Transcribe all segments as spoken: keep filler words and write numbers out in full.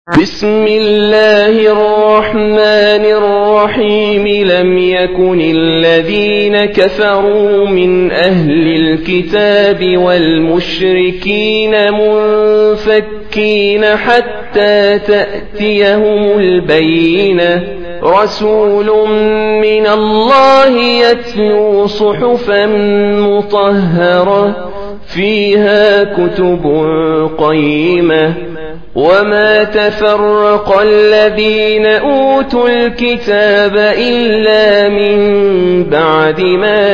بسم الله الرحمن الرحيم لم يكن الذين كفروا من أهل الكتاب والمشركين منفكين حتى تأتيهم البينة رسول من الله يتلو صحفا مطهرة فيها كتب قيمة وما تفرق الذين أوتوا الكتاب إلا من بعد ما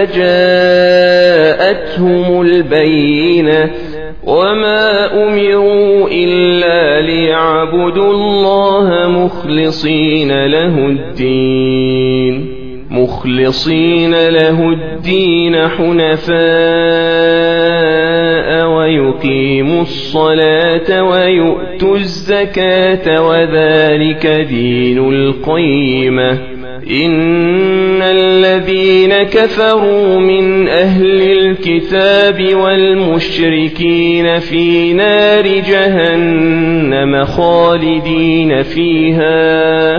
جاءتهم البينة وما أمروا إلا ليعبدوا الله مخلصين له الدين مخلصين له الدين حنفاء ويقيموا الصلاة ويؤتوا الزكاة وذلك دين القيمة إن الذين كفروا من أهل الكتاب والمشركين في نار جهنم خالدين فيها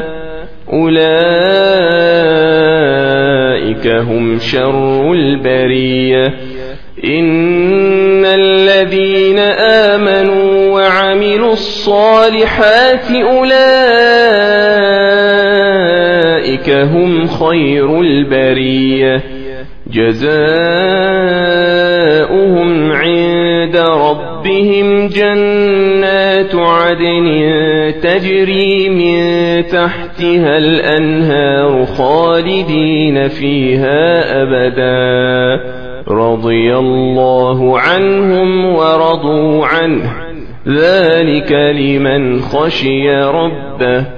أولئك هم شر البرية إن الذين آمنوا وعملوا الصالحات أولئك هم خير البرية جزاؤهم عند ربهم جنات عدن تجري من تحتها الأنهار خالدين فيها أبدا رضي الله عنهم ورضوا عنه ذلك لمن خشي ربه